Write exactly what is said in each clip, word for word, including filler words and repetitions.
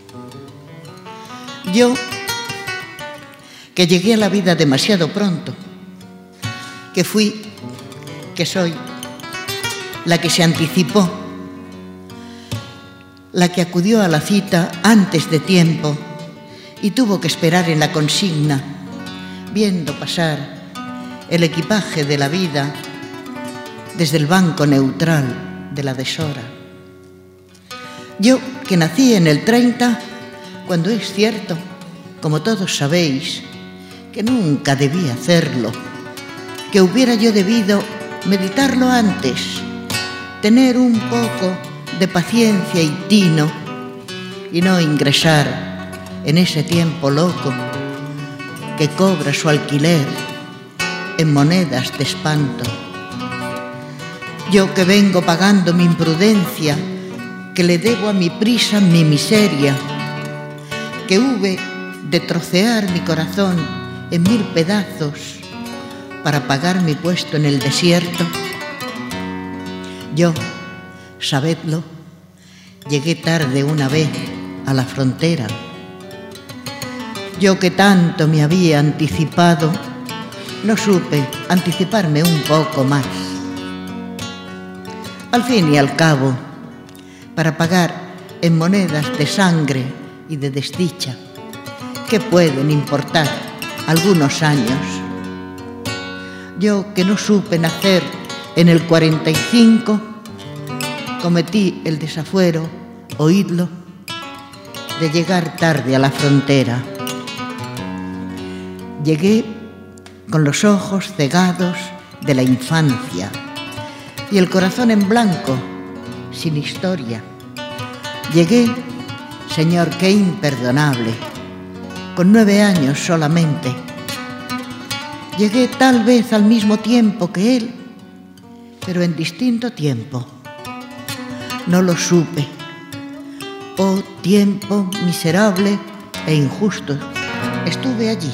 Yo, que llegué a la vida demasiado pronto, que fui, que soy, la que se anticipó, la que acudió a la cita antes de tiempo y tuvo que esperar en la consigna, viendo pasar el equipaje de la vida desde el banco neutral de la deshora. Yo, que nací en el treinta, cuando es cierto, como todos sabéis, que nunca debí hacerlo, que hubiera yo debido meditarlo antes, tener un poco de paciencia y tino y no ingresar en ese tiempo loco que cobra su alquiler en monedas de espanto. Yo que vengo pagando mi imprudencia, que le debo a mi prisa mi miseria, que hube de trocear mi corazón en mil pedazos para pagar mi puesto en el desierto. Yo, sabedlo, llegué tarde una vez a la frontera. Yo que tanto me había anticipado, no supe anticiparme un poco más. Al fin y al cabo, para pagar en monedas de sangre y de desdicha, ¿qué pueden importar algunos años? Yo que no supe nacer en el cuarenta y cinco, cometí el desafuero, oídlo, de llegar tarde a la frontera. Llegué con los ojos cegados de la infancia y el corazón en blanco, sin historia. Llegué, señor, qué imperdonable, con nueve años solamente. Llegué tal vez al mismo tiempo que él, pero en distinto tiempo. No lo supe. Oh, tiempo miserable e injusto. Estuve allí.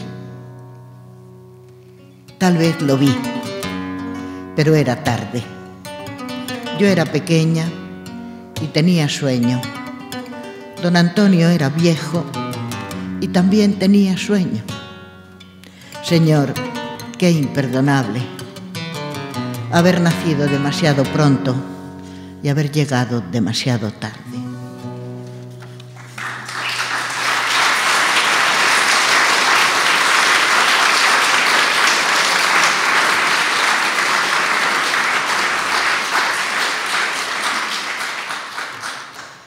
Tal vez lo vi, pero era tarde. Yo era pequeña y tenía sueño. Don Antonio era viejo y también tenía sueño. Señor, qué imperdonable haber nacido demasiado pronto y haber llegado demasiado tarde.